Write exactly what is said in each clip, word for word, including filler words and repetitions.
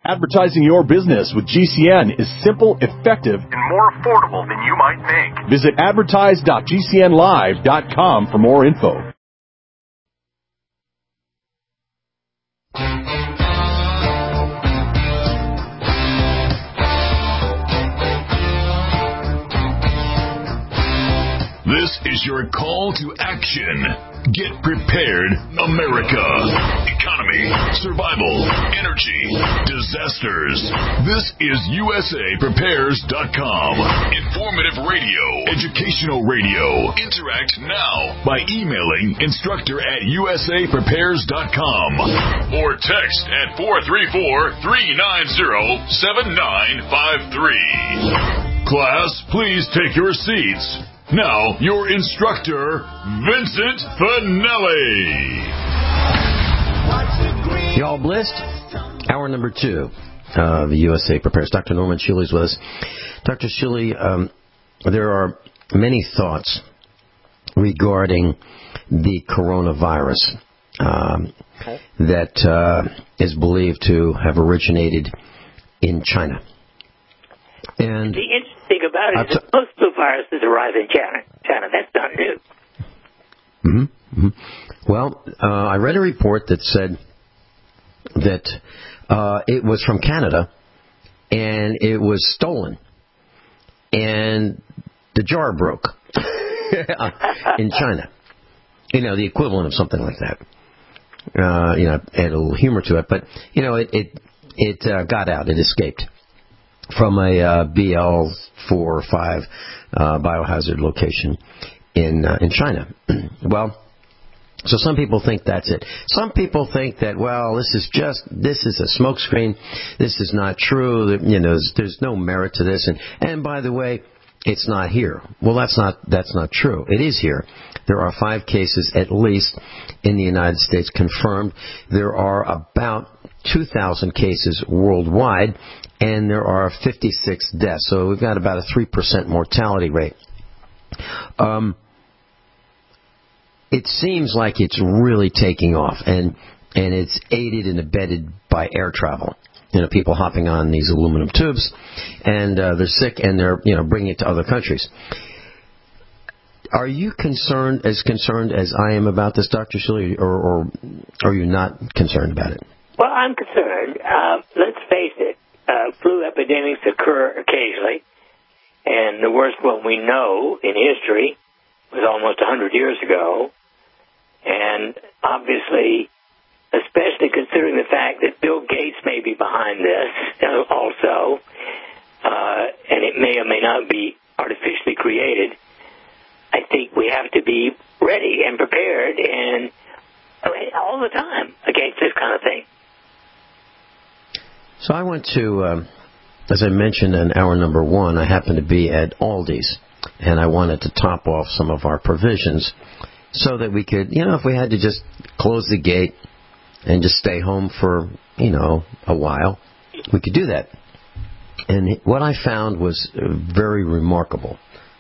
Advertising your business with G C N is simple, effective, and more affordable than you might think. Visit advertise dot g c n live dot com for more info. This is your call to action. Get prepared, America. Economy, survival, energy, disasters. This is U S A Prepares dot com. Informative radio, educational radio. Interact now by emailing instructor at U S A Prepares dot com or text at four three four, three nine zero, seven nine five three. Class, please take your seats. Now, your instructor, Vincent Finelli. Y'all blessed? Hour number two of the U S A Prepares. Doctor Norman Shuley is with us. Doctor Shuley, um, there are many thoughts regarding the coronavirus um, that uh, is believed to have originated in China. And the interesting thing about it is that most of the viruses arrive in China. China, that's not new. Mm-hmm, mm-hmm. Well, uh, I read a report that said that uh, it was from Canada and it was stolen, and the jar broke in China. You know, the equivalent of something like that. Uh, you know, add a little humor to it, but you know, it it it uh, got out. It escaped from a uh, B L four or five uh, biohazard location in uh, in China. Well, so some people think that's it. Some people think that, well, this is just this is a smokescreen. This is not true. You know, there's, there's no merit to this. And and by the way, it's not here. Well, that's not that's not true. It is here. There are five cases at least in the United States confirmed. There are about two thousand cases worldwide, and there are fifty-six deaths. So we've got about a three percent mortality rate. Um, it seems like it's really taking off, and and it's aided and abetted by air travel. You know, people hopping on these aluminum tubes, and uh, they're sick, and they're you know bringing it to other countries. Are you concerned as concerned as I am about this, Doctor Shuley, or, or are you not concerned about it? Well, I'm concerned. Uh, let's face it. Uh, flu epidemics occur occasionally, and the worst one we know in history was almost one hundred years ago. And obviously, especially considering the fact that Bill Gates may be behind this also, uh, and it may or may not be artificially created, I think we have to be ready and prepared and I mean, all the time against this kind of thing. So I went to, um, as I mentioned in hour number one, I happened to be at Aldi's, and I wanted to top off some of our provisions so that we could, you know, if we had to just close the gate and just stay home for, you know, a while, we could do that. And what I found was very remarkable.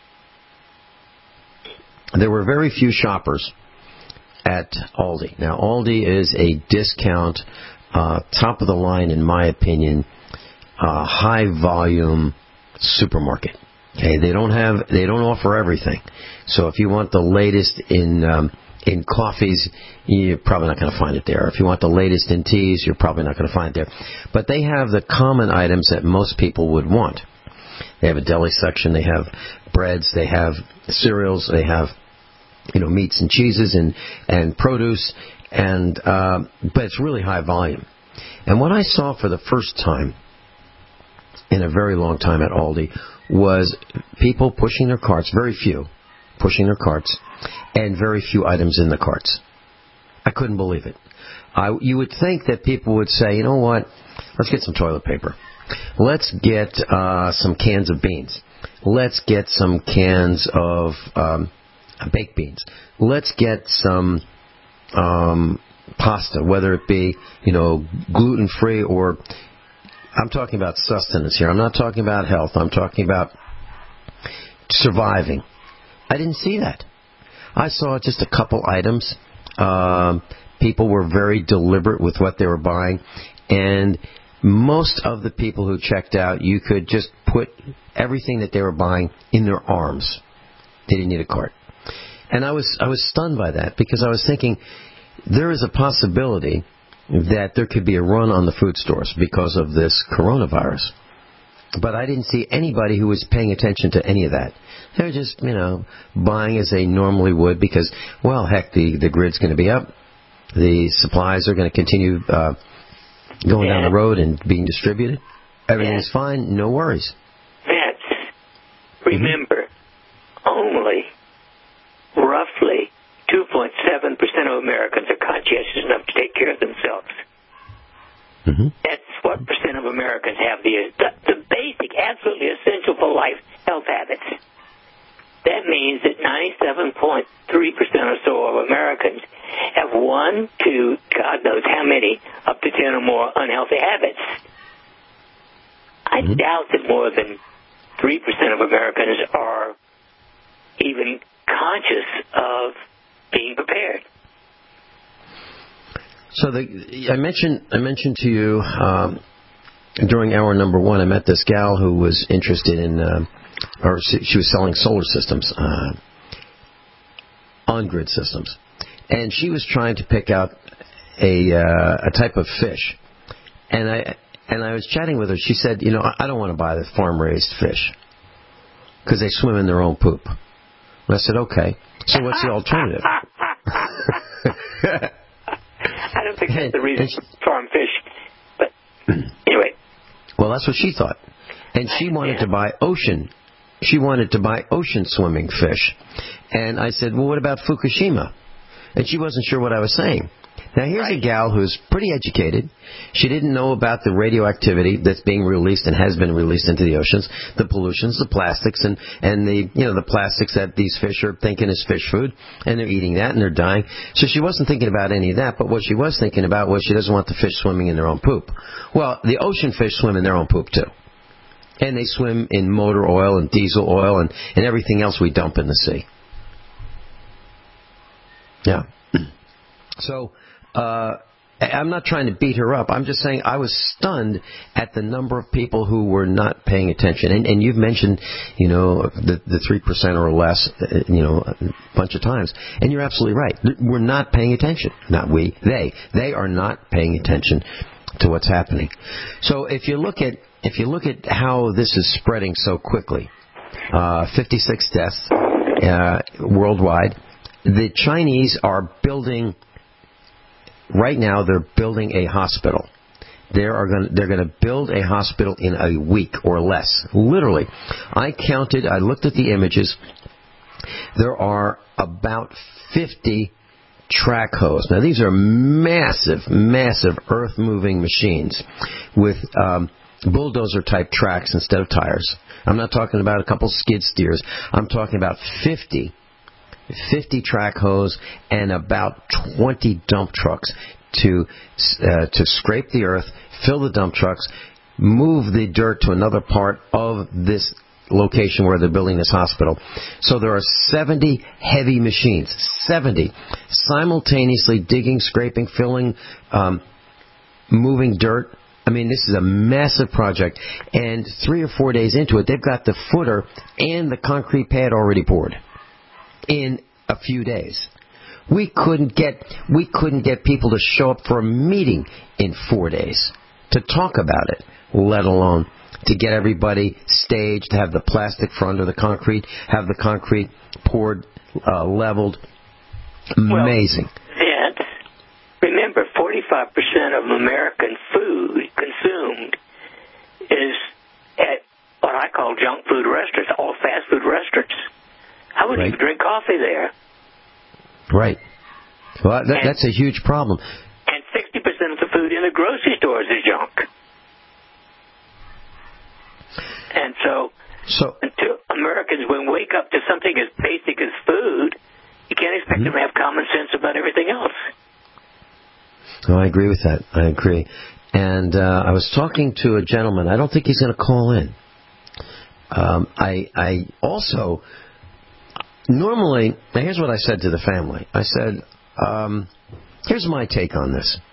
There were very few shoppers at Aldi. Now, Aldi is a discount, uh, top of the line, in my opinion, uh, high volume supermarket. Okay, they don't have, they don't offer everything. So if you want the latest in um, in coffees, you're probably not going to find it there. If you want the latest in teas, you're probably not going to find it there. But they have the common items that most people would want. They have a deli section. They have breads. They have cereals. They have, you know, meats and cheeses and and produce. And uh, but it's really high volume. And what I saw for the first time in a very long time at Aldi was people pushing their carts, very few, pushing their carts, and very few items in the carts. I couldn't believe it. I, you would think that people would say, you know what, let's get some toilet paper. Let's get uh, some cans of beans. Let's get some cans of um, baked beans. Let's get some um, pasta, whether it be, you know, gluten-free or... I'm talking about sustenance here. I'm not talking about health. I'm talking about surviving. I didn't see that. I saw just a couple items. Um, people were very deliberate with what they were buying. And most of the people who checked out, you could just put everything that they were buying in their arms. They didn't need a cart. And I was I was stunned by that, because I was thinking there is a possibility that there could be a run on the food stores because of this coronavirus. But I didn't see anybody who was paying attention to any of that. They were just, you know, buying as they normally would because, well, heck, the, the grid's going to be up. The supplies are going to continue uh, going yeah. down the road and being distributed. Everything's yeah. fine. No worries. Vince, remember, mm-hmm. only roughly two point seven percent of Americans are conscientious enough to take care of themselves. Mm-hmm. That's what percent of Americans have the, the the basic, absolutely essential for life health habits. That means that ninety-seven point three percent or so of Americans have one, two, God knows how many, up to ten or more unhealthy habits. I mm-hmm. doubt that more than three percent of Americans are even conscious of being prepared. So the, I mentioned I mentioned to you um, during hour number one, I met this gal who was interested in, uh, or she was selling solar systems, uh, on-grid systems, and she was trying to pick out a uh, a type of fish, and I and I was chatting with her. She said, you know, I don't want to buy the farm-raised fish because they swim in their own poop. And I said, okay, so what's the alternative? I don't think that's the reason for farm fish, but anyway. Well, that's what she thought, and she wanted yeah. to buy ocean. She wanted to buy ocean swimming fish, and I said, well, what about Fukushima? And she wasn't sure what I was saying. Now, here's right. a gal who's pretty educated. She didn't know about the radioactivity that's being released and has been released into the oceans, the pollutions, the plastics, and, and the you know the plastics that these fish are thinking is fish food, and they're eating that and they're dying. So she wasn't thinking about any of that, but what she was thinking about was she doesn't want the fish swimming in their own poop. Well, the ocean fish swim in their own poop, too. And they swim in motor oil and diesel oil and, and everything else we dump in the sea. Yeah. So... Uh, I'm not trying to beat her up. I'm just saying I was stunned at the number of people who were not paying attention. And, and you've mentioned, you know, the, the three percent or less, you know, a bunch of times. And you're absolutely right. We're not paying attention. Not we. They. They are not paying attention to what's happening. So if you look at if you look at how this is spreading so quickly, uh, fifty-six deaths uh, worldwide. The Chinese are building. Right now, they're building a hospital. They are going. They're going to build a hospital in a week or less. Literally, I counted. I looked at the images. There are about fifty track hoes. Now, these are massive, massive earth-moving machines with um, bulldozer-type tracks instead of tires. I'm not talking about a couple skid steers. I'm talking about fifty. fifty track hoes and about twenty dump trucks to uh, to scrape the earth, fill the dump trucks, move the dirt to another part of this location where they're building this hospital. So there are seventy heavy machines, seventy, simultaneously digging, scraping, filling, um, moving dirt. I mean, this is a massive project, and three or four days into it, they've got the footer and the concrete pad already poured. In a few days, we couldn't get we couldn't get people to show up for a meeting in four days to talk about it, let alone to get everybody staged, have the plastic for under the concrete, have the concrete poured, uh, leveled. Amazing. Well, Vince, remember, forty-five percent of American food consumed is at what I call junk food restaurants, all fast food restaurants. I wouldn't right. even drink coffee there. Right. Well, that, and, that's a huge problem. And sixty percent of the food in the grocery stores is junk. And so, so to Americans, when we wake up to something as basic as food, you can't expect mm-hmm. them to have common sense about everything else. Oh, I agree with that. I agree. And uh, I was talking to a gentleman. I don't think he's going to call in. Um, I, I also... Normally, now here's what I said to the family. I said, um, here's my take on this.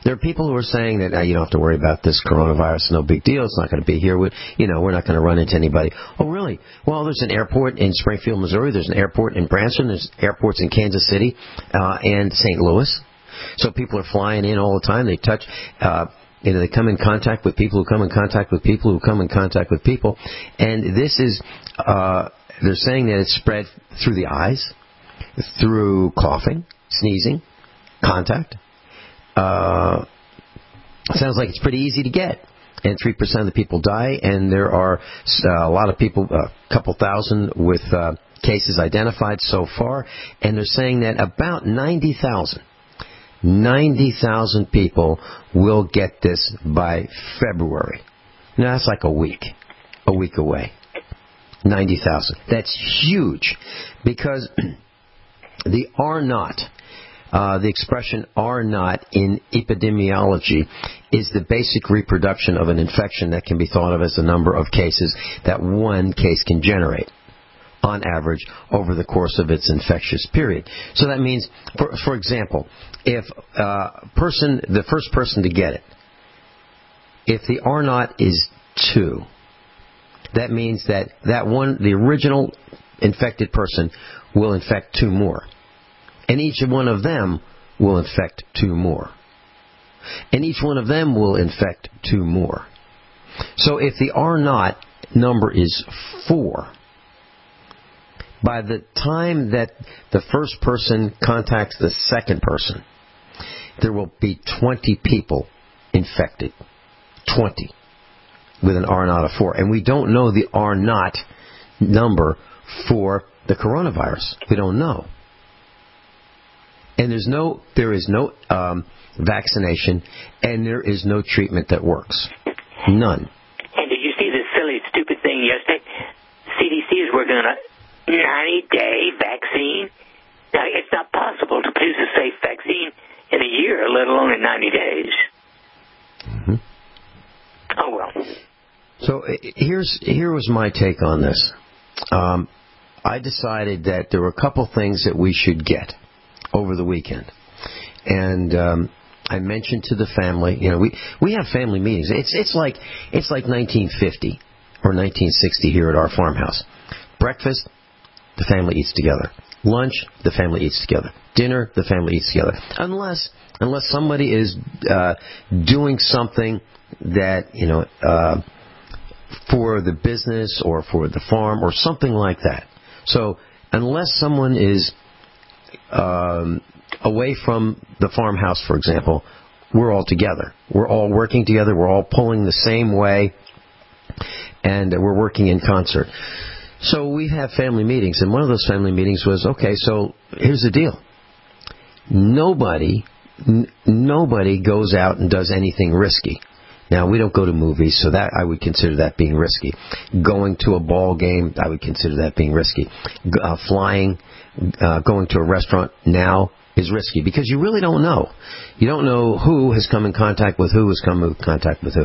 There are people who are saying that uh, you don't have to worry about this coronavirus, no big deal, it's not going to be here, we, you know, we're not going to run into anybody. Oh, really? Well, there's an airport in Springfield, Missouri, there's an airport in Branson, there's airports in Kansas City uh, and Saint Louis. So people are flying in all the time, they touch... Uh, You know, they come in contact with people who come in contact with people who come in contact with people. And this is, uh, they're saying that it's spread through the eyes, through coughing, sneezing, contact. Uh, sounds like it's pretty easy to get. And three percent of the people die, and there are uh, a lot of people, a uh, couple thousand with uh, cases identified so far. And they're saying that about ninety thousand ninety thousand people will get this by February. Now, that's like a week, a week away. ninety thousand. That's huge because the R naught, uh, the expression R naught in epidemiology is the basic reproduction of an infection that can be thought of as the number of cases that one case can generate on average over the course of its infectious period. So that means, for, for example, if uh, person, the first person to get it, if the R naught is two, that means that that one, the original infected person, will infect two more. And each one of them will infect two more. And each one of them will infect two more. So if the R naught number is four, by the time that the first person contacts the second person, there will be twenty people infected. twenty. With an R naught of four. And we don't know the R naught number for the coronavirus. We don't know. And there's no, there is no um, vaccination, and there is no treatment that works. None. And did you see this silly, stupid thing yesterday? C D C is working on a ninety-day vaccine. Now, it's not possible to produce a safe vaccine in a year, let alone in ninety days. Mm-hmm. Oh, well. So here's here was my take on this. Um, I decided that there were a couple things that we should get over the weekend. And um, I mentioned to the family, you know, we, we have family meetings. It's it's like it's like nineteen fifty or nineteen sixty here at our farmhouse. Breakfast, the family eats together. Lunch, the family eats together. Dinner, the family eats together. Unless unless somebody is uh, doing something that, you know, uh, for the business or for the farm or something like that. So unless someone is um, away from the farmhouse, for example, we're all together. We're all working together. We're all pulling the same way, and we're working in concert. So we have family meetings, and one of those family meetings was, okay, so here's the deal. Nobody, n- nobody goes out and does anything risky. Now, we don't go to movies, so that I would consider that being risky. Going to a ball game, I would consider that being risky. Uh, flying, uh, going to a restaurant now is risky because you really don't know. You don't know who has come in contact with who has come in contact with who.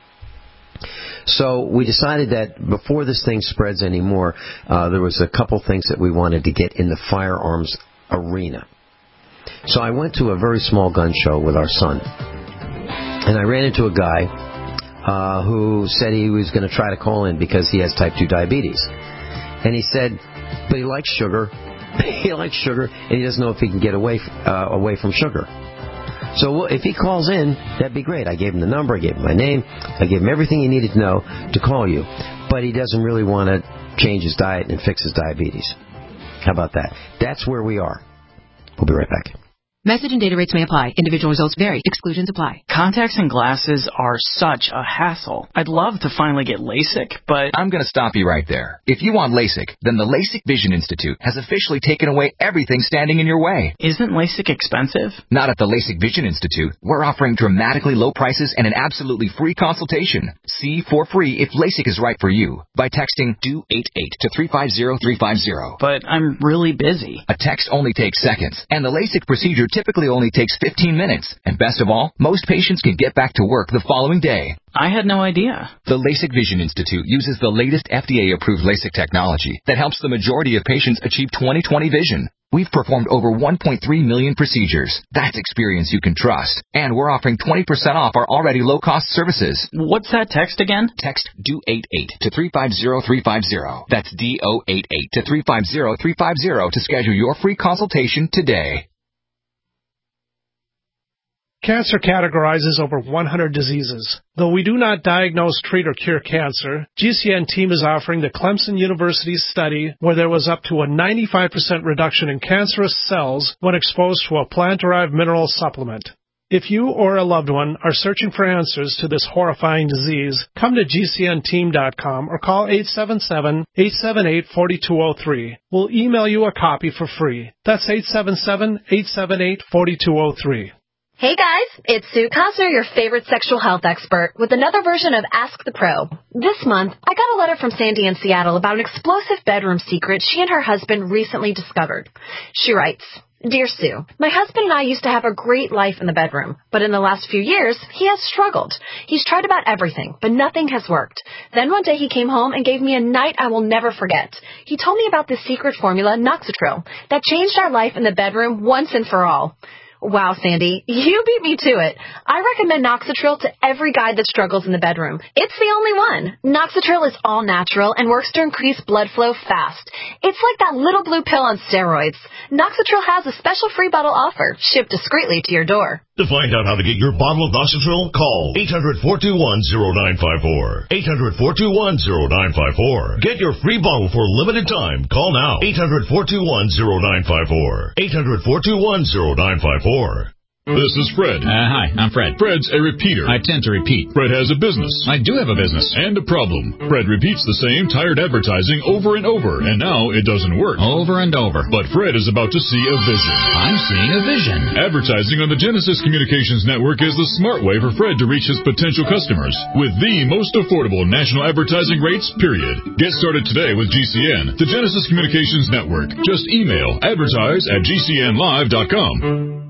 So we decided that before this thing spreads anymore, uh, there was a couple things that we wanted to get in the firearms arena. So I went to a very small gun show with our son. And I ran into a guy uh, who said he was going to try to call in because he has type two diabetes. And he said, but he likes sugar. he likes sugar, and he doesn't know if he can get away uh, away from sugar. So well, if he calls in, that'd be great. I gave him the number, I gave him my name, I gave him everything he needed to know to call you. But he doesn't really want to change his diet and fix his diabetes. How about that? That's where we are. We'll be right back. Message and data rates may apply. Individual results vary. Exclusions apply. Contacts and glasses are such a hassle. I'd love to finally get LASIK, but... I'm going to stop you right there. If you want LASIK, then the LASIK Vision Institute has officially taken away everything standing in your way. Isn't LASIK expensive? Not at the LASIK Vision Institute. We're offering dramatically low prices and an absolutely free consultation. See for free if LASIK is right for you by texting do eight eight to three five zero three five zero. But I'm really busy. A text only takes seconds, and the LASIK procedure typically only takes fifteen minutes. And best of all, most patients can get back to work the following day. I had no idea. The LASIK Vision Institute uses the latest F D A-approved LASIK technology that helps the majority of patients achieve twenty twenty vision. We've performed over one point three million procedures. That's experience you can trust. And we're offering twenty percent off our already low-cost services. What's that text again? Text D O eight eight to three five zero three five zero. That's D O eight eight to three five zero three five zero to schedule your free consultation today. Cancer categorizes over one hundred diseases. Though we do not diagnose, treat, or cure cancer, G C N team is offering the Clemson University study where there was up to a ninety-five percent reduction in cancerous cells when exposed to a plant-derived mineral supplement. If you or a loved one are searching for answers to this horrifying disease, come to G C N team dot com or call eight seven seven, eight seven eight, four two zero three. We'll email you a copy for free. That's eight seven seven, eight seven eight, four two zero three. Hey guys, it's Sue Cosner, your favorite sexual health expert, with another version of Ask the Pro. This month, I got a letter from Sandy in Seattle about an explosive bedroom secret she and her husband recently discovered. She writes, Dear Sue, my husband and I used to have a great life in the bedroom, but in the last few years, he has struggled. He's tried about everything, but nothing has worked. Then one day he came home and gave me a night I will never forget. He told me about this secret formula, Noxitril, that changed our life in the bedroom once and for all. Wow, Sandy, you beat me to it. I recommend Noxitril to every guy that struggles in the bedroom. It's the only one. Noxitril is all natural and works to increase blood flow fast. It's like that little blue pill on steroids. Noxitril has a special free bottle offer, shipped discreetly to your door. To find out how to get your bottle of Noxitril, call eight hundred, four two one, zero nine five four. eight hundred, four two one, zero nine five four. Get your free bottle for a limited time. Call now. eight hundred, four two one, zero nine five four. eight hundred, four two one, zero nine five four. This is Fred. Uh, hi, I'm Fred. Fred's a repeater. I tend to repeat. Fred has a business. I do have a business. And a problem. Fred repeats the same tired advertising over and over, and now it doesn't work. Over and over. But Fred is about to see a vision. I'm seeing a vision. Advertising on the Genesis Communications Network is the smart way for Fred to reach his potential customers with the most affordable national advertising rates, period. Get started today with G C N, the Genesis Communications Network. Just email advertise at G C N live dot com.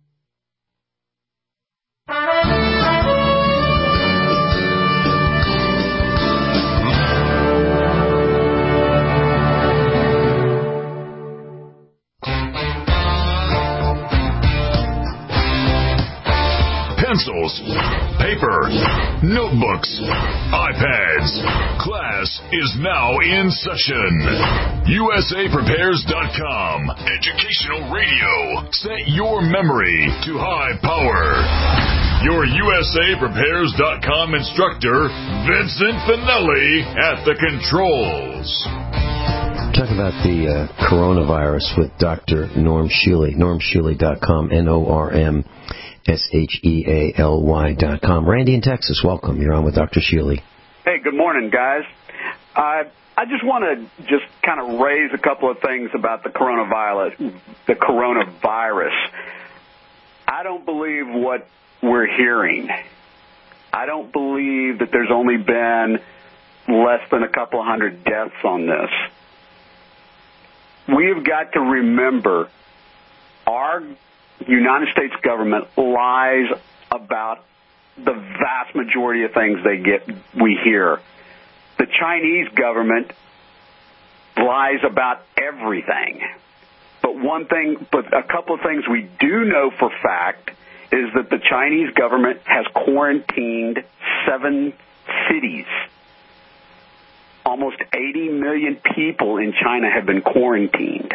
Pencils, paper, notebooks, iPads. Class is now in session. U S A Prepares dot com. Educational radio. Set your memory to high power. Your U S A Prepares dot com instructor, Vincent Finelli, at the controls. Talk about the uh, coronavirus with Doctor Norm Shealy, norm shealy dot com, N O R M S H E A L Y dot com. Randy in Texas, welcome. You're on with Doctor Shealy. Hey, good morning, guys. Uh, I just want to just kind of raise a couple of things about the coronavirus. The coronavirus. I don't believe what we're hearing. I don't believe that there's only been less than a couple of hundred deaths on this. We've got to remember our United States government lies about the vast majority of things they get we hear. The Chinese government lies about everything. But one thing, but a couple of things we do know for fact is that the Chinese government has quarantined seven cities. Almost eighty million people in China have been quarantined.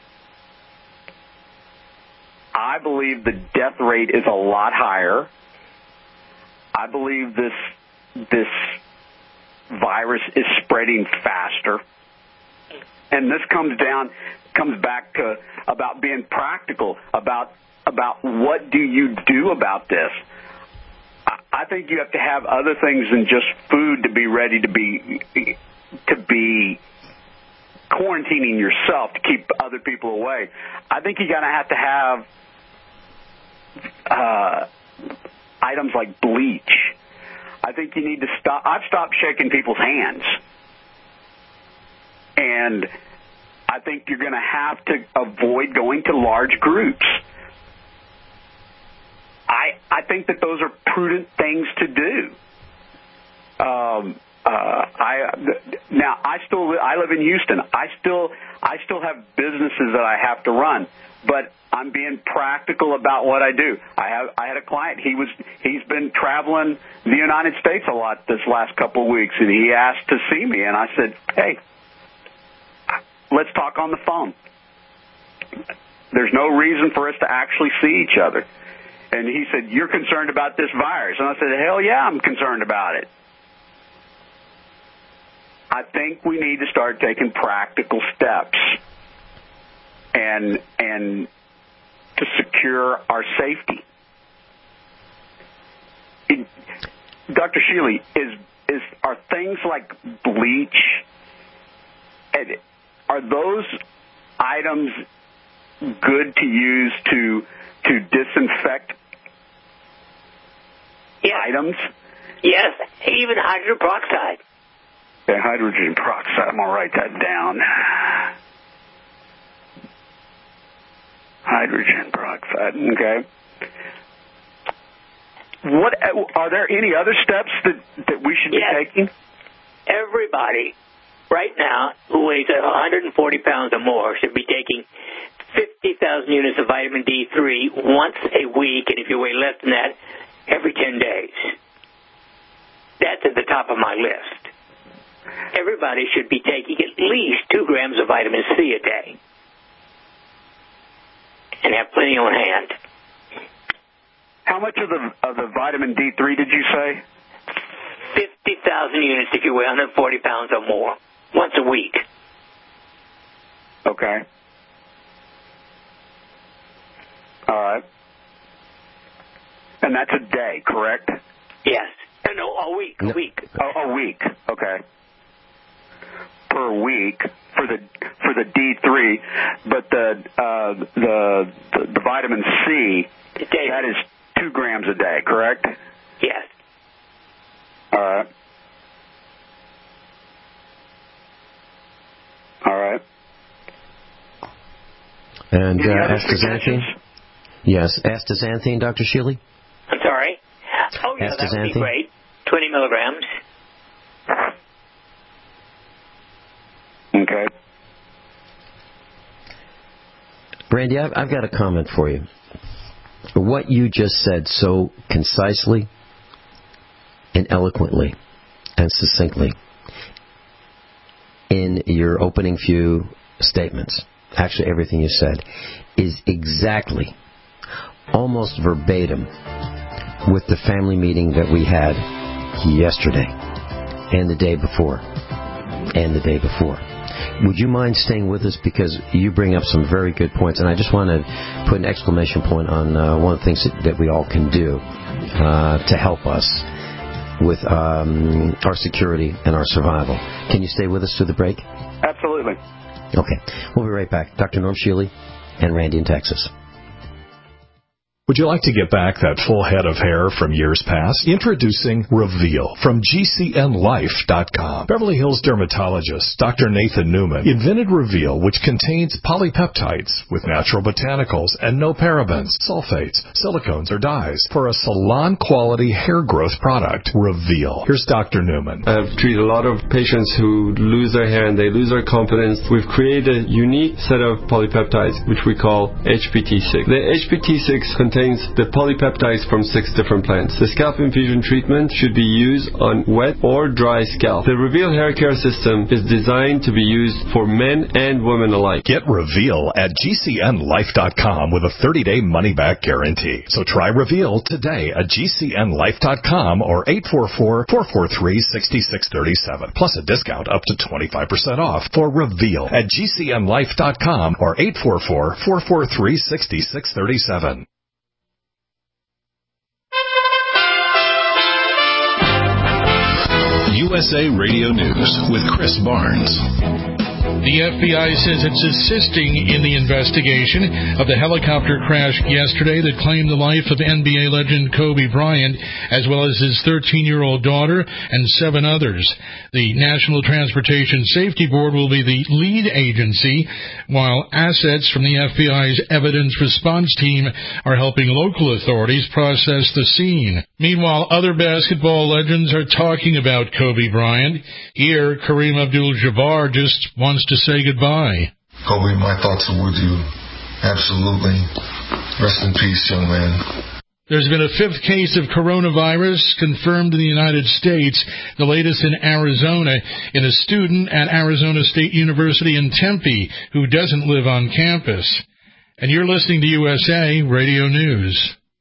I believe the death rate is a lot higher. I believe this this virus is spreading faster. And this comes down comes back to about being practical, about about what do you do about this. I think you have to have other things than just food to be ready to be to be quarantining yourself to keep other people away. I think you're going to have to have uh, items like bleach. I think you need to stop. I've stopped shaking people's hands. And I think you're going to have to avoid going to large groups. I I think that those are prudent things to do. Um, uh, I now I still I live in Houston. I still I still have businesses that I have to run, but I'm being practical about what I do. I have I had a client. He was he's been traveling the United States a lot this last couple of weeks, and he asked to see me, and I said, "Hey, let's talk on the phone. There's no reason for us to actually see each other." And he said, "You're concerned about this virus?" And I said, "Hell yeah, I'm concerned about it." I think we need to start taking practical steps and and to secure our safety. It, Doctor Shealy, is is are things like bleach, are those items good to use to to disinfect yes. items? Yes, even hydrogen peroxide. Yeah, hydrogen peroxide. I'm going to write that down. Hydrogen peroxide. Okay. What are there any other steps that, that we should yes. be taking? Everybody right now who weighs one hundred forty pounds or more should be taking fifty thousand units of vitamin D three once a week, and if you weigh less than that, every ten days. That's at the top of my list. Everybody should be taking at least two grams of vitamin C a day and have plenty on hand. How much of the of the vitamin D three did you say? fifty thousand units if you weigh one hundred forty pounds or more, once a week. Okay. All right. And that's a day, correct? Yes. No, a week, a week. Oh, a week, okay. Per week for the for the D three, but the uh, the, the the vitamin C, that is two grams a day, correct? Yes. All right. All right. And Any uh, other astaxanthin? Yes, astaxanthin, Doctor Shealy? I'm sorry? Oh, yeah, that would be great. twenty milligrams. Okay. Randy, I've, I've got a comment for you. What you just said so concisely and eloquently and succinctly in your opening few statements, actually everything you said, is exactly, almost verbatim, with the family meeting that we had yesterday and the day before and the day before. Would you mind staying with us, because you bring up some very good points, and I just want to put an exclamation point on uh, one of the things that, that we all can do uh, to help us with um, our security and our survival. Can you stay with us through the break? Absolutely. Okay. We'll be right back. Doctor Norm Shealy and Randy in Texas. Would you like to get back that full head of hair from years past? Introducing Reveal from G C N life dot com. Beverly Hills dermatologist Doctor Nathan Newman invented Reveal, which contains polypeptides with natural botanicals and no parabens, sulfates, silicones, or dyes for a salon-quality hair growth product. Reveal. Here's Doctor Newman. I've treated a lot of patients who lose their hair and they lose their confidence. We've created a unique set of polypeptides, which we call H P T six. The H P T six contains contains the polypeptides from six different plants. The scalp infusion treatment should be used on wet or dry scalp. The Reveal hair care system is designed to be used for men and women alike. Get Reveal at G C N life dot com with a thirty-day money-back guarantee. So try Reveal today at G C N life dot com or eight four four, four four three, six six three seven, plus a discount up to twenty-five percent off for Reveal at G C N life dot com or eight four four, four four three, six six three seven. U S A Radio News with Chris Barnes. The F B I says it's assisting in the investigation of the helicopter crash yesterday that claimed the life of N B A legend Kobe Bryant, as well as his thirteen-year-old daughter and seven others. The National Transportation Safety Board will be the lead agency, while assets from the F B I's Evidence Response Team are helping local authorities process the scene. Meanwhile, other basketball legends are talking about Kobe Bryant. Here, Kareem Abdul-Jabbar just wants to say goodbye. Kobe, my thoughts are with you. Absolutely. Rest in peace, young man. There's been a fifth case of coronavirus confirmed in the United States, the latest in Arizona, in a student at Arizona State University in Tempe who doesn't live on campus. And you're listening to U S A Radio News.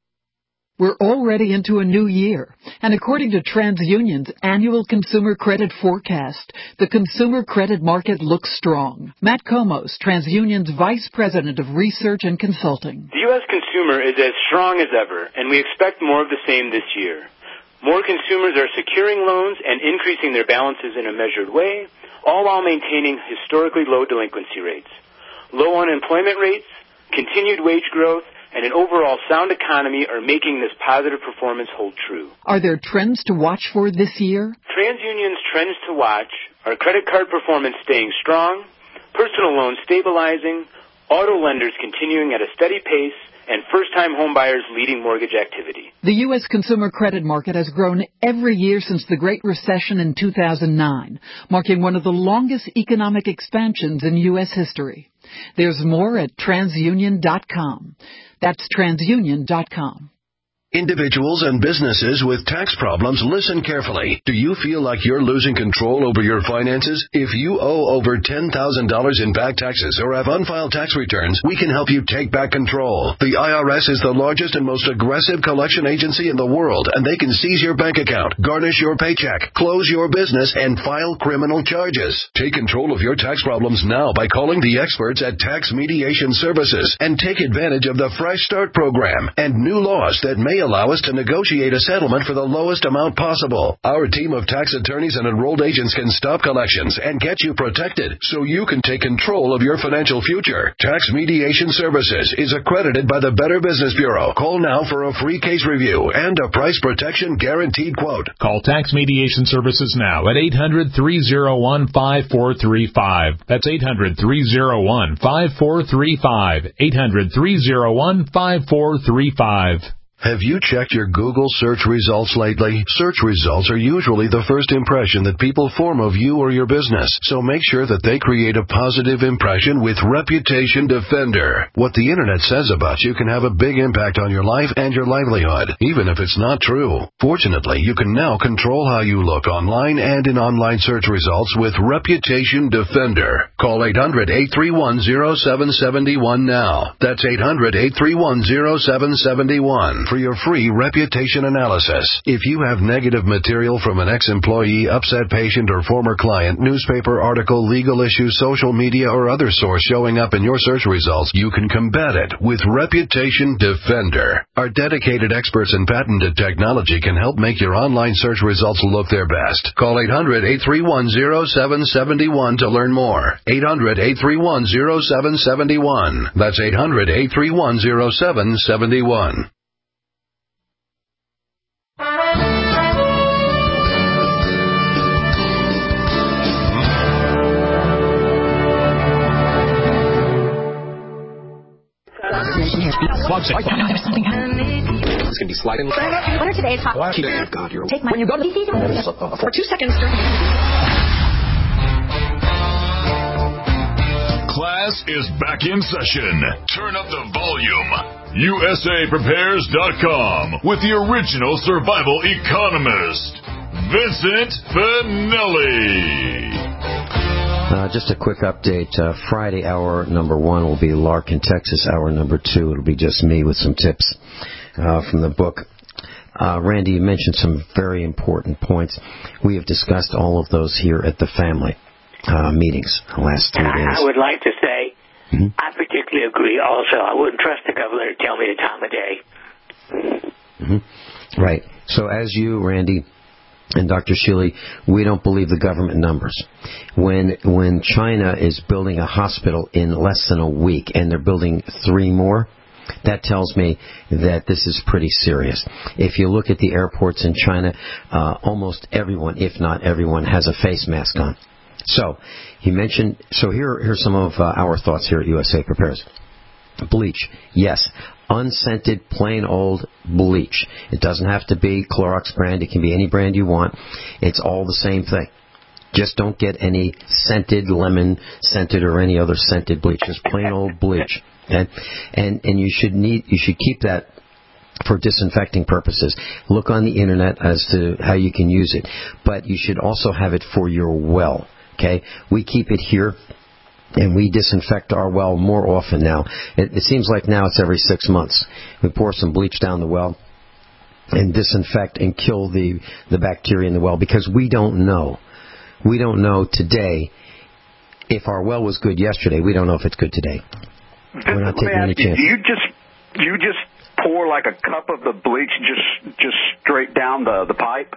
We're already into a new year, and according to TransUnion's annual consumer credit forecast, the consumer credit market looks strong. Matt Komos, TransUnion's Vice President of Research and Consulting. The U S consumer is as strong as ever, and we expect more of the same this year. More consumers are securing loans and increasing their balances in a measured way, all while maintaining historically low delinquency rates. Low unemployment rates, continued wage growth, and an overall sound economy are making this positive performance hold true. Are there trends to watch for this year? TransUnion's trends to watch are credit card performance staying strong, personal loans stabilizing, auto lenders continuing at a steady pace, and first-time homebuyers leading mortgage activity. The U S consumer credit market has grown every year since the Great Recession in two thousand nine, marking one of the longest economic expansions in U S history. There's more at transunion dot com. That's transunion dot com. Individuals and businesses with tax problems, listen carefully. Do you feel like you're losing control over your finances? If you owe over ten thousand dollars in back taxes or have unfiled tax returns, we can help you take back control. The I R S is the largest and most aggressive collection agency in the world, and they can seize your bank account, garnish your paycheck, close your business, and file criminal charges. Take control of your tax problems now by calling the experts at Tax Mediation Services and take advantage of the Fresh Start program and new laws that may allow us to negotiate a settlement for the lowest amount possible. Our team of tax attorneys and enrolled agents can stop collections and get you protected so you can take control of your financial future. Tax Mediation Services is accredited by the Better Business Bureau. Call now for a free case review and a price protection guaranteed quote. Call Tax Mediation Services now at eight hundred, three oh one, five four three five. That's eight hundred, three oh one, five four three five. eight hundred, three oh one, five four three five. Have you checked your Google search results lately? Search results are usually the first impression that people form of you or your business, so make sure that they create a positive impression with Reputation Defender. What the Internet says about you can have a big impact on your life and your livelihood, even if it's not true. Fortunately, you can now control how you look online and in online search results with Reputation Defender. Call eight hundred, eight three one, oh seven seven one now. That's eight hundred, eight three one, oh seven seven one. For your free reputation analysis. If you have negative material from an ex-employee, upset patient, or former client, newspaper article, legal issue, social media, or other source showing up in your search results, you can combat it with Reputation Defender. Our dedicated experts in patented technology can help make your online search results look their best. Call eight hundred, eight three one, oh seven seven one to learn more. eight hundred, eight three one, oh seven seven one. That's eight hundred, eight three one, oh seven seven one. It's going to be sliding. What are today's hot? God, you're Take my. When you go to the for two seconds. Class is back in session. Turn up the volume. U S A Prepares dot com with the original survival economist, Vincent Finelli. Uh, just a quick update. Uh, Friday, hour number one will be Larkin, Texas. Hour number two, it'll be just me with some tips uh, from the book. Uh, Randy, you mentioned some very important points. We have discussed all of those here at the family uh, meetings the last three days. I would like to say, mm-hmm. I particularly agree also. I wouldn't trust the governor to tell me the time of day. Mm-hmm. Right. So as you, Randy, And Doctor Shealy, we don't believe the government numbers. When when China is building a hospital in less than a week and they're building three more, that tells me that this is pretty serious. If you look at the airports in China, uh, almost everyone, if not everyone, has a face mask on. So, he mentioned, so here here's some of uh, our thoughts here at U S A Prepares. Bleach, yes. Unscented, plain old bleach. It doesn't have to be Clorox brand. It can be any brand you want. It's all the same thing. Just don't get any scented, lemon scented, or any other scented bleach. Just plain old bleach. Okay? And and you should need you should keep that for disinfecting purposes. Look on the internet as to how you can use it. But you should also have it for your well. Okay? We keep it here. And we disinfect our well more often now. It, it seems like now it's every six months. We pour some bleach down the well and disinfect and kill the, the bacteria in the well because we don't know. We don't know today if our well was good yesterday. We don't know if it's good today. We're not taking any chances. Do you just you just pour like a cup of the bleach just just straight down the, the pipe?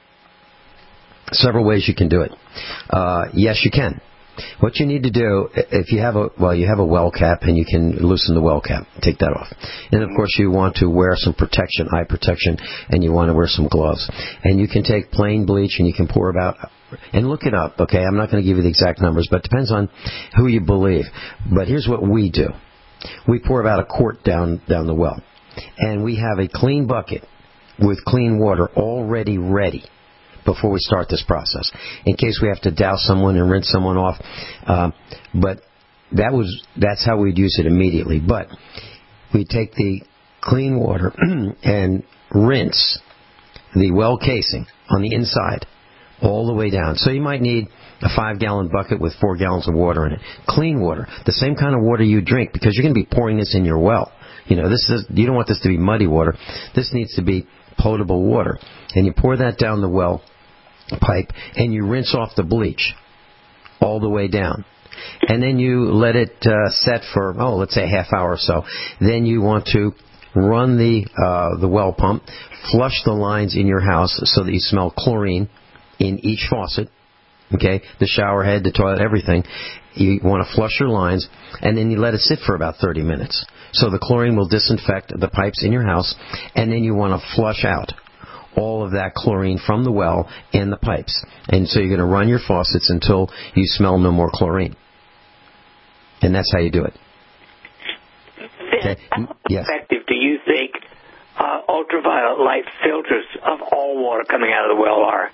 Several ways you can do it. Uh, yes, you can. What you need to do, if you have a, well, you have a well cap and you can loosen the well cap, take that off. And of course you want to wear some protection, eye protection, and you want to wear some gloves. And you can take plain bleach and you can pour about, and look it up, okay? I'm not going to give you the exact numbers, but it depends on who you believe. But here's what we do. We pour about a quart down, down the well. And we have a clean bucket with clean water already ready before we start this process, in case we have to douse someone and rinse someone off. Uh, but that was that's how we'd use it immediately. But we take the clean water and rinse the well casing on the inside all the way down. So you might need a five-gallon bucket with four gallons of water in it. Clean water, the same kind of water you drink, because you're going to be pouring this in your well. You know, this is you don't want this to be muddy water. This needs to be potable water. And you pour that down the well pipe, and you rinse off the bleach all the way down. And then you let it uh, set for, oh, let's say a half hour or so. Then you want to run the uh, the well pump, flush the lines in your house so that you smell chlorine in each faucet, okay, the shower head, the toilet, everything. You want to flush your lines, and then you let it sit for about thirty minutes. So the chlorine will disinfect the pipes in your house, and then you want to flush out all of that chlorine from the well and the pipes. And so you're going to run your faucets until you smell no more chlorine. And that's how you do it. Okay. How yes. effective do you think uh, ultraviolet light filters of all water coming out of the well are?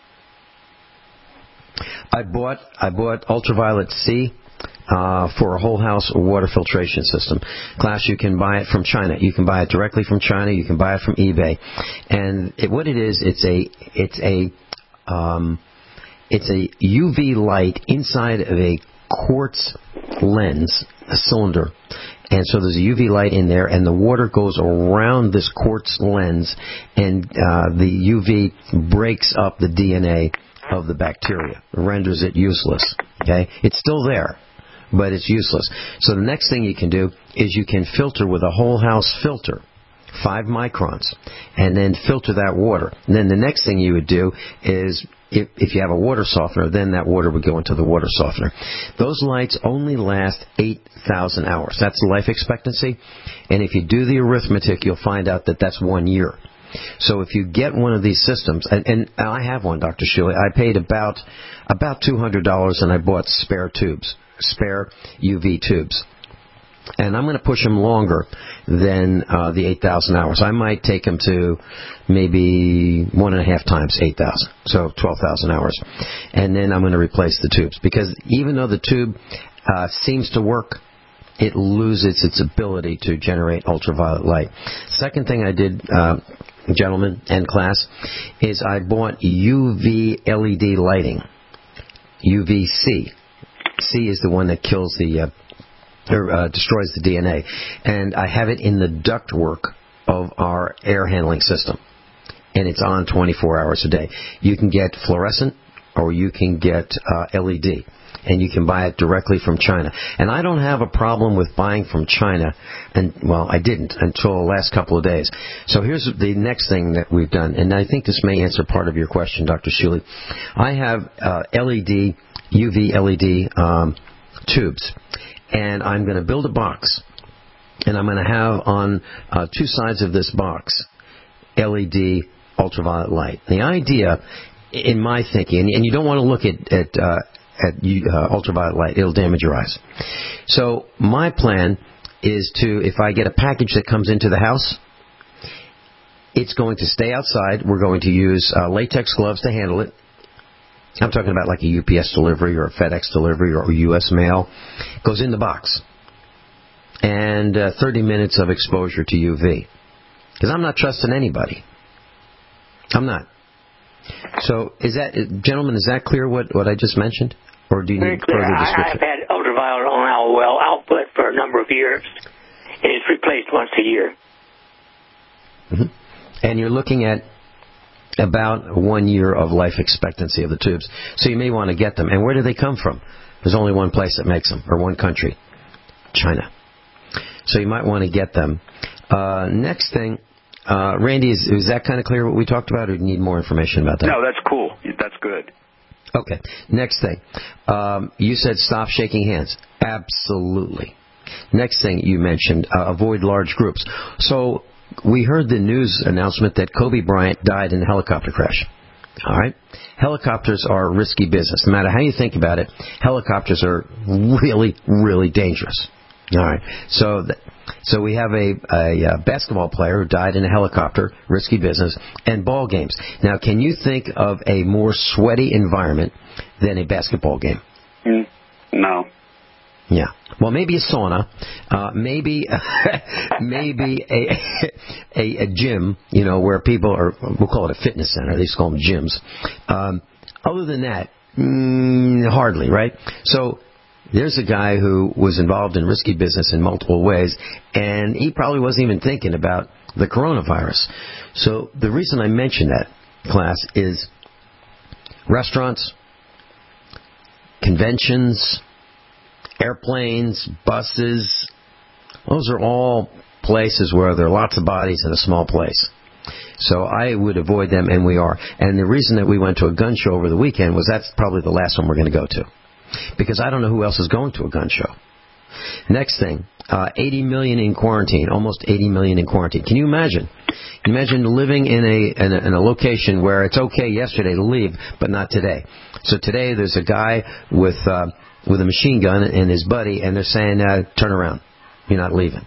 I bought I bought Ultraviolet C uh, for a whole house water filtration system. Class, you can buy it from China. You can buy it directly from China. You can buy it from eBay. And it, what it is, it's a it's a um, it's a U V light inside of a quartz lens, a cylinder. And so there's a U V light in there, and the water goes around this quartz lens, and uh, the U V breaks up the D N A of the bacteria, renders it useless. Okay, it's still there, but it's useless. So the next thing you can do is you can filter with a whole house filter, five microns, and then filter that water. And then the next thing you would do is, if, if you have a water softener, then that water would go into the water softener. Those lights only last eight thousand hours. That's life expectancy. And if you do the arithmetic, you'll find out that that's one year. So if you get one of these systems, and, and I have one, Doctor Shealy, I paid about about two hundred dollars, and I bought spare tubes, spare U V tubes. And I'm going to push them longer than uh, the eight thousand hours. I might take them to maybe one and a half times eight thousand, so twelve thousand hours. And then I'm going to replace the tubes, because even though the tube uh, seems to work, it loses its ability to generate ultraviolet light. Second thing I did, uh, gentlemen and class, is I bought U V L E D lighting, U V C. C is the one that kills the, uh, or uh, destroys the D N A. And I have it in the ductwork of our air handling system. And it's on twenty-four hours a day. You can get fluorescent or you can get uh, L E D. And you can buy it directly from China. And I don't have a problem with buying from China. And, well, I didn't until the last couple of days. So here's the next thing that we've done. And I think this may answer part of your question, Doctor Shuley. I have uh, L E D, U V L E D um, tubes. And I'm going to build a box. And I'm going to have on uh, two sides of this box L E D ultraviolet light. The idea, in my thinking, and you don't want to look at... at uh, at uh, ultraviolet light. It'll damage your eyes. So my plan is to, if I get a package that comes into the house, it's going to stay outside. We're going to use uh, latex gloves to handle it. I'm talking about like a U P S delivery or a FedEx delivery or U S mail. It goes in the box. And uh, thirty minutes of exposure to U V. Because I'm not trusting anybody. I'm not. So, is that, gentlemen, is that clear what, what I just mentioned? Or do you Very need clear. further I, description? I've had ultraviolet on our well output for a number of years, and it's replaced once a year. Mm-hmm. And you're looking at about one year of life expectancy of the tubes. So you may want to get them. And where do they come from? There's only one place that makes them, or one country, China. So you might want to get them. Uh, next thing, uh, Randy, is, is that kind of clear what we talked about, or do you need more information about that? No, that's cool. That's good. Okay. Next thing, um, you said stop shaking hands. Absolutely. Next thing you mentioned, uh, avoid large groups. So we heard the news announcement that Kobe Bryant died in a helicopter crash. All right? Helicopters are a risky business. No matter how you think about it, helicopters are really, really dangerous. All right. So, th- so we have a, a, a basketball player who died in a helicopter, risky business, and ball games. Now, can you think of a more sweaty environment than a basketball game? Mm, no. Yeah. Well, maybe a sauna, uh, maybe maybe a, a a gym, you know, where people are. We'll call it a fitness center. They just call them gyms. Um, other than that, mm, hardly, right? So. There's a guy who was involved in risky business in multiple ways, and he probably wasn't even thinking about the coronavirus. So the reason I mention that, class, is restaurants, conventions, airplanes, buses, those are all places where there are lots of bodies in a small place. So I would avoid them, and we are. And the reason that we went to a gun show over the weekend was that's probably the last one we're going to go to. Because I don't know who else is going to a gun show. Next thing, uh, eighty million in quarantine, almost eighty million in quarantine. Can you imagine? Can you imagine living in a, in a in a location where it's okay yesterday to leave, but not today? So today there's a guy with uh, with a machine gun and his buddy, and they're saying, uh, "Turn around, you're not leaving."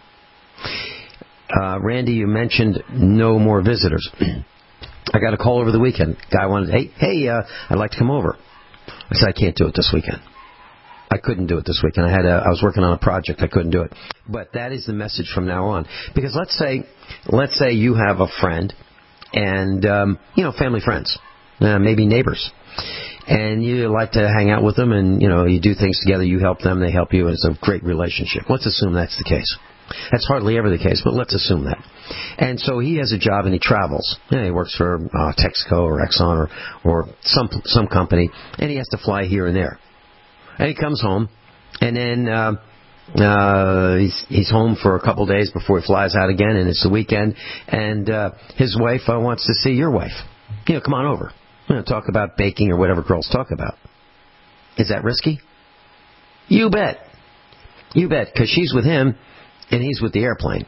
Uh, Randy, you mentioned no more visitors. I got a call over the weekend. Guy wanted, hey, hey, uh, I'd like to come over. I said, I can't do it this weekend. I couldn't do it this weekend. I had a, I was working on a project. I couldn't do it. But that is the message from now on. Because let's say, let's say you have a friend, and um, you know, family friends, uh, maybe neighbors, and you like to hang out with them, and you know, you do things together. You help them, they help you. And it's a great relationship. Let's assume that's the case. That's hardly ever the case, but let's assume that. And so he has a job and he travels. You know, he works for uh, Texaco or Exxon or, or some some company, and he has to fly here and there. And he comes home, and then uh, uh, he's he's home for a couple of days before he flies out again, and it's the weekend. And uh, his wife uh, wants to see your wife. You know, come on over. You know, talk about baking or whatever girls talk about. Is that risky? You bet. You bet, because she's with him. And he's with the airplane.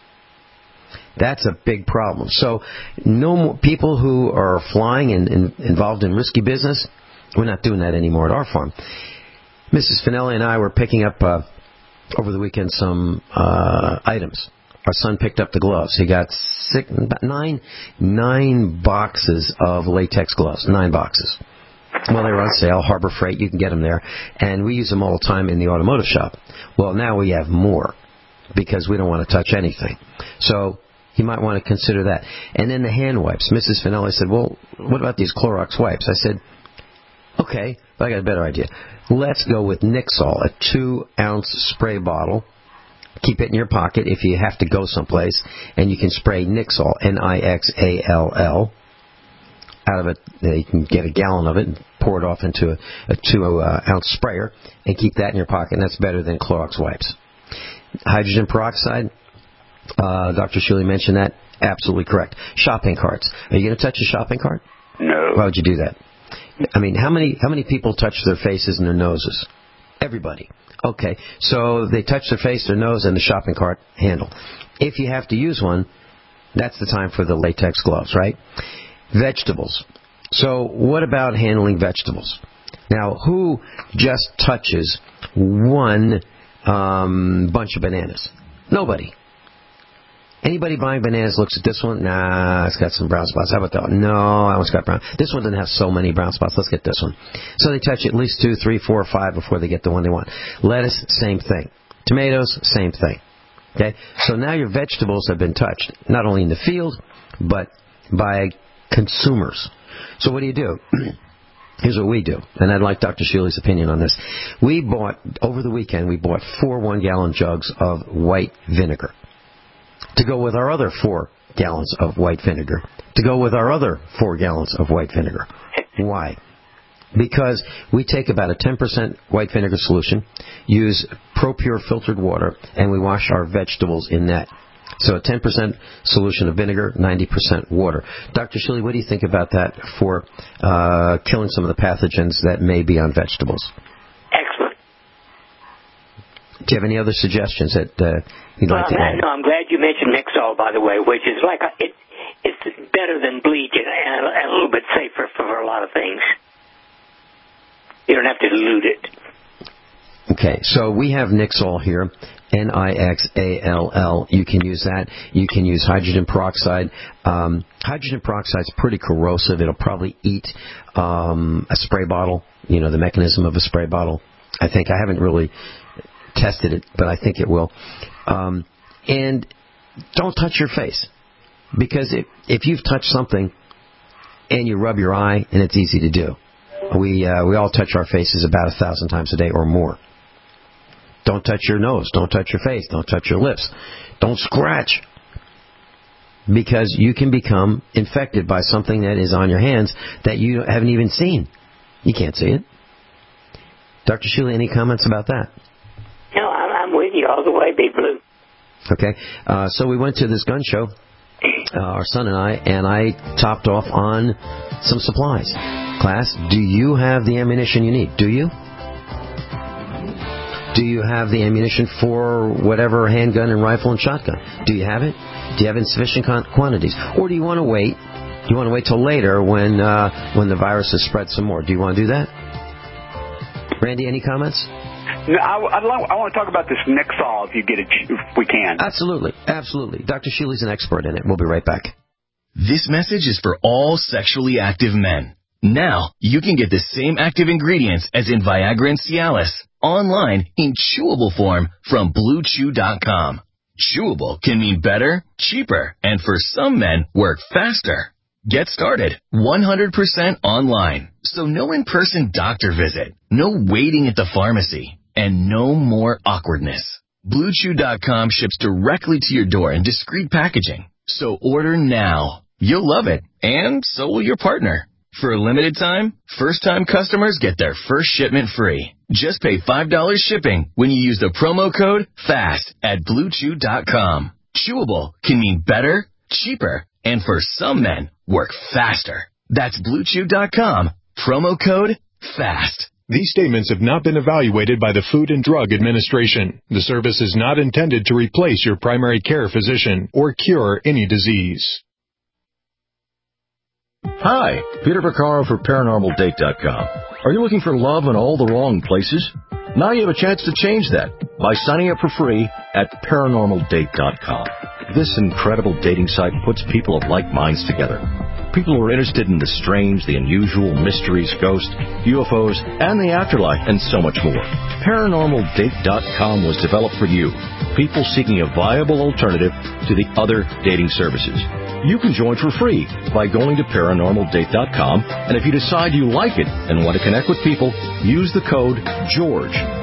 That's a big problem. So, no more people who are flying and, and involved in risky business, we're not doing that anymore at our farm. Missus Finelli and I were picking up uh, over the weekend some uh, items. Our son picked up the gloves. He got six, about nine, nine boxes of latex gloves. Nine boxes. Well, they were on sale, Harbor Freight. You can get them there, and we use them all the time in the automotive shop. Well, now we have more, because we don't want to touch anything. So you might want to consider that. And then the hand wipes. Missus Finelli said, well, what about these Clorox wipes? I said, okay, but I got a better idea. Let's go with Nixall, a two-ounce spray bottle. Keep it in your pocket if you have to go someplace, and you can spray Nixall, N I X A L L. Out of it, you can get a gallon of it and pour it off into a, a two uh, ounce sprayer and keep that in your pocket. And that's better than Clorox wipes. Hydrogen peroxide, uh, Doctor Shuley mentioned that. Absolutely correct. Shopping carts. Are you going to touch a shopping cart? No. Why would you do that? I mean, how many how many people touch their faces and their noses? Everybody. Okay, so they touch their face, their nose, and the shopping cart handle. If you have to use one, that's the time for the latex gloves, right? Vegetables. So what about handling vegetables? Now, who just touches one um, bunch of bananas? Nobody. Anybody buying bananas looks at this one, nah, it's got some brown spots. How about that one? No, that one's got brown. This one doesn't have so many brown spots. Let's get this one. So they touch at least two, three, four, five before they get the one they want. Lettuce, same thing. Tomatoes, same thing. Okay? So now your vegetables have been touched, not only in the field, but by consumers. So what do you do? Here's what we do, and I'd like Doctor Shuley's opinion on this. We bought, over the weekend, we bought four one-gallon jugs of white vinegar to go with our other four gallons of white vinegar, to go with our other four gallons of white vinegar. Why? Because we take about a ten percent white vinegar solution, use ProPure filtered water, and we wash our vegetables in that. So a ten percent solution of vinegar, ninety percent water. Doctor Shuley, what do you think about that for uh, killing some of the pathogens that may be on vegetables? Excellent. Do you have any other suggestions that uh, you'd well, like to add? No, I'm glad you mentioned Nixol, by the way, which is like a, it, it's better than bleach and, and a little bit safer for a lot of things. You don't have to dilute it. Okay, so we have Nixol here, N I X A L L. You can use that. You can use hydrogen peroxide. Um, hydrogen peroxide is pretty corrosive. It'll probably eat um, a spray bottle, you know, the mechanism of a spray bottle. I think I haven't really tested it, but I think it will. Um, and don't touch your face, because if, if you've touched something and you rub your eye, and it's easy to do. We uh, we all touch our faces about a thousand times a day or more. Don't touch your nose. Don't touch your face. Don't touch your lips. Don't scratch, because you can become infected by something that is on your hands that you haven't even seen. You can't see it. Doctor Shuley, any comments about that? No, I'm, I'm with you all the way, Big Blue. Okay, uh, so we went to this gun show, uh, our son and I, and I topped off on some supplies. Class, do you have the ammunition you need? Do you? Do you have the ammunition for whatever handgun and rifle and shotgun? Do you have it? Do you have it in sufficient quantities? Or do you want to wait? Do you want to wait till later when uh, when the virus has spread some more? Do you want to do that? Randy, any comments? No, I, I'd love, I want to talk about this Nixol if you get it, if we can. Absolutely, absolutely. Doctor Shuley's an expert in it. We'll be right back. This message is for all sexually active men. Now, you can get the same active ingredients as in Viagra and Cialis online in chewable form from Blue Chew dot com. Chewable can mean better, cheaper, and for some men, work faster. Get started one hundred percent online. So no in-person doctor visit, no waiting at the pharmacy, and no more awkwardness. Blue Chew dot com ships directly to your door in discreet packaging. So order now. You'll love it, and so will your partner. For a limited time, first-time customers get their first shipment free. Just pay five dollars shipping when you use the promo code FAST at Blue Chew dot com. Chewable can mean better, cheaper, and for some men, work faster. That's Blue Chew dot com, promo code FAST. These statements have not been evaluated by the Food and Drug Administration. The service is not intended to replace your primary care physician or cure any disease. Hi, Peter Vaccaro for Paranormal Date dot com. Are you looking for love in all the wrong places? Now you have a chance to change that by signing up for free at Paranormal Date dot com. This incredible dating site puts people of like minds together. People who are interested in the strange, the unusual, mysteries, ghosts, U F Os, and the afterlife, and so much more. Paranormal Date dot com was developed for you, people seeking a viable alternative to the other dating services. You can join for free by going to Paranormal Date dot com, and if you decide you like it and want to connect with people, use the code GEORGE.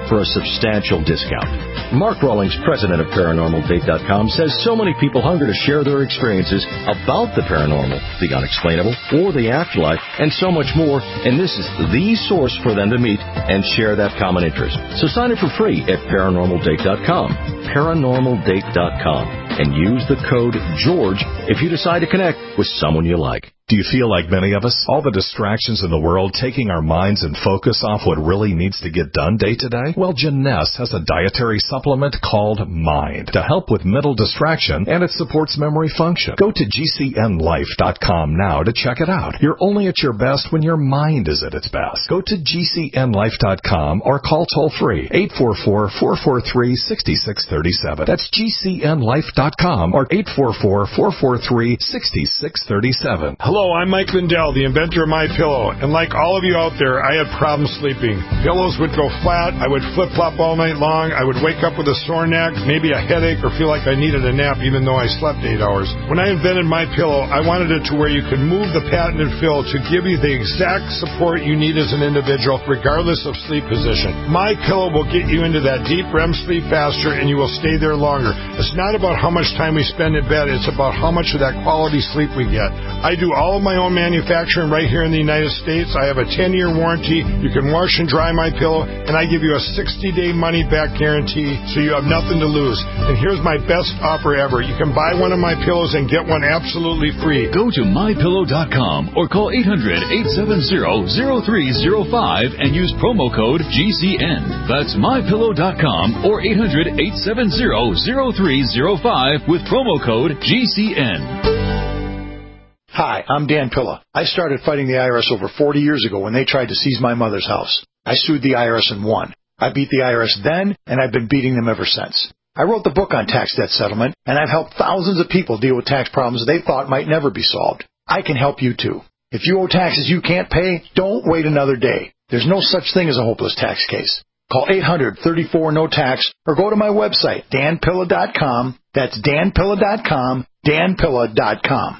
for a substantial discount. Mark Rawlings, president of Paranormal Date dot com, says so many people hunger to share their experiences about the paranormal, the unexplainable, or the afterlife, and so much more, and this is the source for them to meet and share that common interest. So sign up for free at Paranormal Date dot com, Paranormal Date dot com, and use the code GEORGE if you decide to connect with someone you like. Do you feel like many of us? All the distractions in the world taking our minds and focus off what really needs to get done day to day? Well, Jeunesse has a dietary supplement called Mind to help with mental distraction, and it supports memory function. Go to G C N life dot com now to check it out. You're only at your best when your mind is at its best. Go to G C N life dot com or call toll-free eight four four, four four three, six six three seven. That's G C N life dot com or eight four four, four four three, six six three seven. Hello, I'm Mike Lindell, the inventor of MyPillow, and like all of you out there, I had problems sleeping. Pillows would go flat, I would flip-flop all night long, I would wake up with a sore neck, maybe a headache, or feel like I needed a nap even though I slept eight hours. When I invented MyPillow, I wanted it to where you could move the patented fill to give you the exact support you need as an individual, regardless of sleep position. MyPillow will get you into that deep R E M sleep faster, and you will stay there longer. It's not about how much time we spend in bed, it's about how much of that quality sleep we get. I do all of my own manufacturing right here in the United States. I have a ten-year warranty. You can wash and dry my pillow, and I give you a sixty-day money-back guarantee, so you have nothing to lose. And here's my best offer ever. You can buy one of my pillows and get one absolutely free. Go to my pillow dot com or call eight hundred, eight seven zero, zero three zero five and use promo code G C N. That's my pillow dot com or eight hundred, eight seven zero, zero three zero five with promo code G C N. Hi, I'm Dan Pilla. I started fighting the I R S over forty years ago when they tried to seize my mother's house. I sued the I R S and won. I beat the I R S then, and I've been beating them ever since. I wrote the book on tax debt settlement, and I've helped thousands of people deal with tax problems they thought might never be solved. I can help you too. If you owe taxes you can't pay, don't wait another day. There's no such thing as a hopeless tax case. Call eight hundred, thirty-four, no tax or go to my website, Dan Pilla dot com. That's Dan Pilla dot com, Dan Pilla dot com.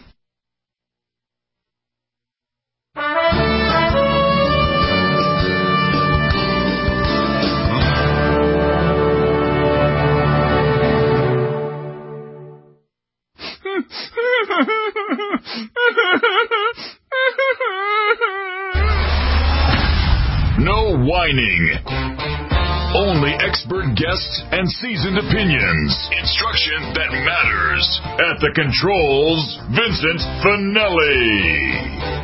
No whining. Only expert guests and seasoned opinions. Instruction that matters. At the controls, Vincent Finelli.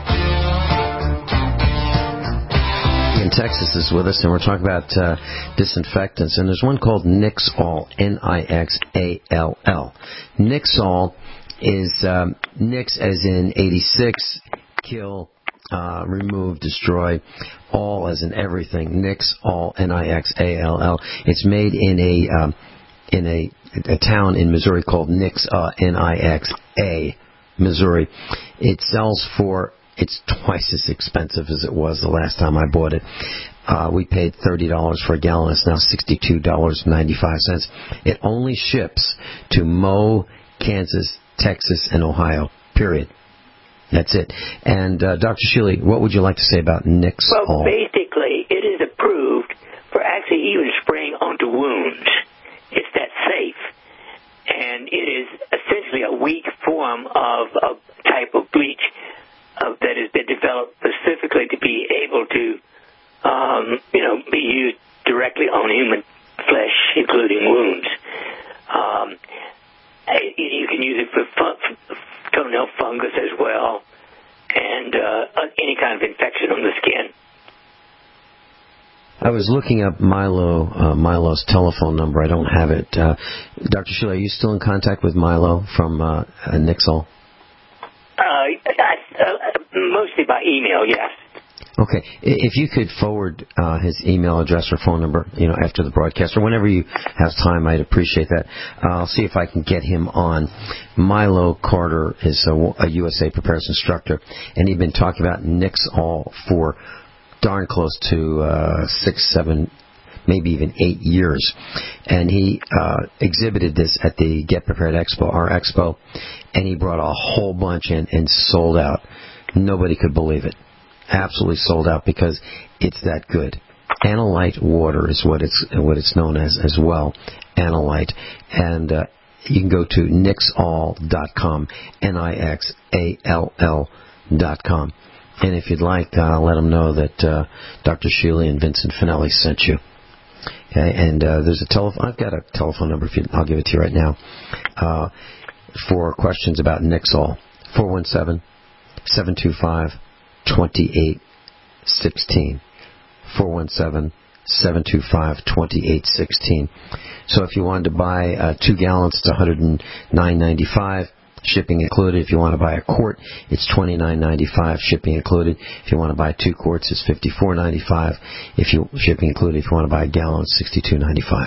In Texas is with us, and we're talking about uh, disinfectants. And there's one called Nixall, N I X A L L. Nixall is um, Nix as in eighty-six, kill, uh, remove, destroy, all as in everything. Nixall, N I X A L L. It's made in a um, in a, a town in Missouri called Nix, uh, N I X A, Missouri. It sells for, it's twice as expensive as it was the last time I bought it. Uh, we paid thirty dollars for a gallon. It's now sixty-two dollars and ninety-five cents. It only ships to Mo, Kansas, Texas, and Ohio, period. That's it. And uh, Doctor Shealy, what would you like to say about Nixall? Well, basically, it is approved for actually even spraying onto wounds. It's that safe. And it is essentially a weak form of a type of bleach uh, that has been developed specifically to be able to, um, you know, be used directly on human flesh, including wounds. Um, you can use it for fun- toenail fungus as well, and uh, any kind of infection on the skin. I was looking up Milo, uh, Milo's telephone number. I don't have it. Uh, Doctor Shealy, are you still in contact with Milo from uh, uh, Nixall? Uh, I, uh, mostly by email, yes. Okay. If you could forward uh, his email address or phone number, you know, after the broadcast, or whenever you have time, I'd appreciate that. Uh, I'll see if I can get him on. Milo Carter is a, a U S A preparedness instructor, and he'd been talking about Nixall for darn close to uh, six, seven, maybe even eight years. And he uh, exhibited this at the Get Prepared Expo, our expo, and he brought a whole bunch in and sold out. Nobody could believe it. Absolutely sold out because it's that good. Analyte water is what it's what it's known as as well. Analyte, and uh, you can go to nixall dot com, N I X A L L dot com. And if you'd like, uh, let them know that uh, Doctor Shealy and Vincent Finelli sent you. Okay, and uh, there's a telephone. I've got a telephone number. If you, I'll give it to you right now uh, for questions about Nixall. four one seven, seven two five, two eight one six. four one seven, seven two five, two eight one six. So if you wanted to buy uh, two gallons, it's one hundred nine dollars and ninety-five cents. Shipping included. If you want to buy a quart, it's twenty-nine ninety-five. Shipping included. If you want to buy two quarts, it's fifty-four ninety-five. If you shipping included. If you want to buy a gallon, it's sixty-two ninety-five.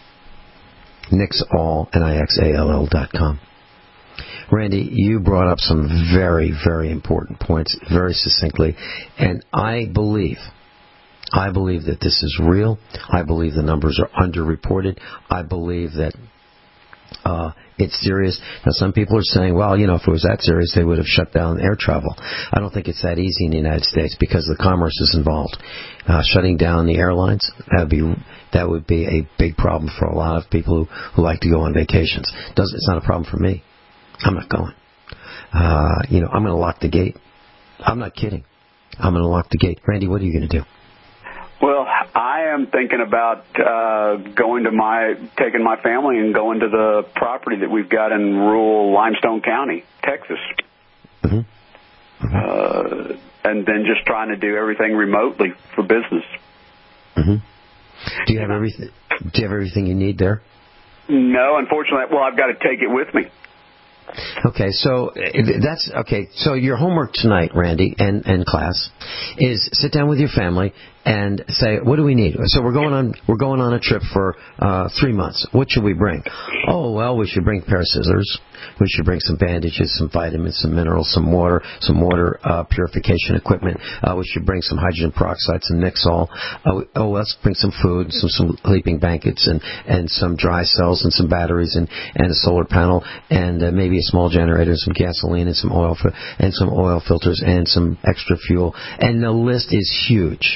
Nixall, N I X A L L dot com. Randy, you brought up some very, very important points, very succinctly, and I believe, I believe that this is real. I believe the numbers are underreported. I believe that Uh, it's serious. Now, some people are saying, well, you know, if it was that serious, they would have shut down air travel. I don't think it's that easy in the United States because the commerce is involved. Uh, shutting down the airlines, that would be that would be a big problem for a lot of people who, who like to go on vacations. Does it's not a problem for me. I'm not going. Uh, you know, I'm going to lock the gate. I'm not kidding. I'm going to lock the gate. Randy, what are you going to do? Well, I am thinking about uh, going to my, taking my family and going to the property that we've got in rural Limestone County, Texas. Mm-hmm. Mm-hmm. Uh, and then just trying to do everything remotely for business. Mm-hmm. Do you have everything? Do you have everything you need there? No, unfortunately. Well, I've got to take it with me. Okay, so that's okay. So your homework tonight, Randy, and, and class, is sit down with your family and say, what do we need? So we're going on we're going on a trip for uh, three months. What should we bring? Oh, well, we should bring a pair of scissors. We should bring some bandages, some vitamins, some minerals, some water, some water uh, purification equipment. Uh, we should bring some hydrogen peroxide, some Nixall. Uh, oh, let's bring some food, some some sleeping blankets, and and some dry cells, and some batteries, and and a solar panel, and uh, maybe a small generator, some gasoline, and some oil fi- and some oil filters, and some extra fuel. And the list is huge.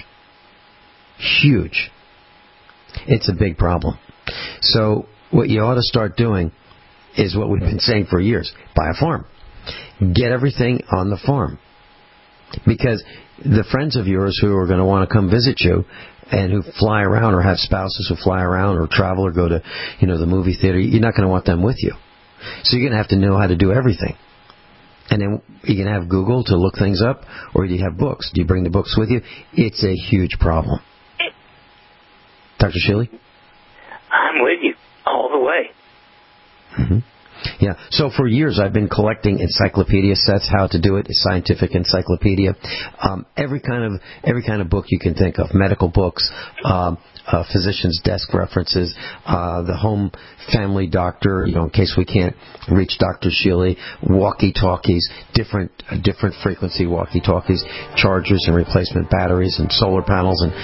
Huge. It's a big problem. So what you ought to start doing is what we've been saying for years. Buy a farm. Get everything on the farm. Because the friends of yours who are going to want to come visit you and who fly around or have spouses who fly around or travel or go to, you know, the movie theater, you're not going to want them with you. So you're going to have to know how to do everything. And then you can have Google to look things up, or do you have books? Do you bring the books with you? It's a huge problem. Doctor Shealy? I'm with you all the way. Mm-hmm. Yeah. So for years I've been collecting encyclopedia sets, how to do it, a scientific encyclopedia, um, every kind of every kind of book you can think of, medical books, um, uh, physician's desk references, uh, the home family doctor, you know, in case we can't reach Doctor Shealy, walkie-talkies, different uh, different frequency walkie-talkies, chargers and replacement batteries and solar panels and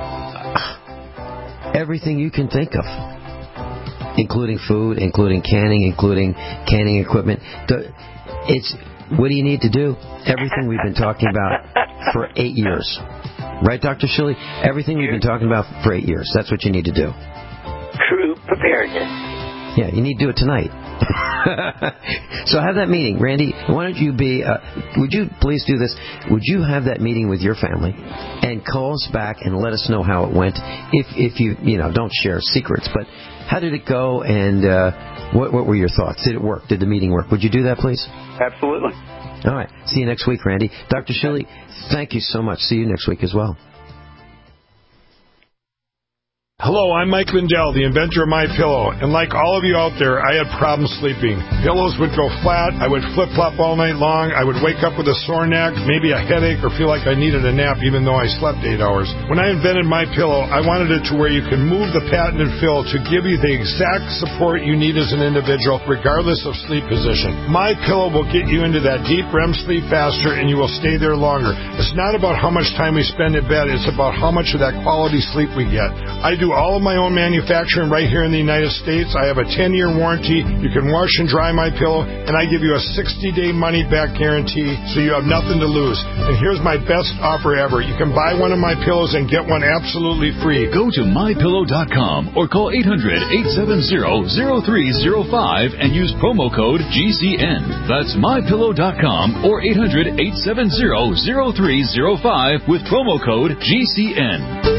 uh, everything you can think of. Including food, including canning, including canning equipment. It's what do you need to do? Everything we've been talking about for eight years. Right, Doctor Shealy? Everything we've been talking about for eight years. That's what you need to do. True preparedness. Yeah, you need to do it tonight. So have that meeting. Randy, why don't you be, uh, would you please do this? Would you have that meeting with your family and call us back and let us know how it went? If, if you, you know, don't share secrets, but how did it go and uh, what, what were your thoughts? Did it work? Did the meeting work? Would you do that, please? Absolutely. All right. See you next week, Randy. Doctor Shealy, thank you so much. See you next week as well. Hello, I'm Mike Lindell, the inventor of MyPillow, and like all of you out there, I had problems sleeping. Pillows would go flat, I would flip-flop all night long, I would wake up with a sore neck, maybe a headache, or feel like I needed a nap even though I slept eight hours. When I invented MyPillow, I wanted it to where you can move the patented fill to give you the exact support you need as an individual, regardless of sleep position. MyPillow will get you into that deep R E M sleep faster, and you will stay there longer. It's not about how much time we spend in bed, it's about how much of that quality sleep we get. I do all of my own manufacturing right here in the United States. I have a ten-year warranty. You can wash and dry my pillow, and I give you a sixty-day money-back guarantee, so you have nothing to lose. And here's my best offer ever. You can buy one of my pillows and get one absolutely free. Go to my pillow dot com or call eight hundred, eight seven zero, zero three zero five and use promo code G C N. That's my pillow dot com or eight hundred, eight seven zero, zero three zero five with promo code G C N.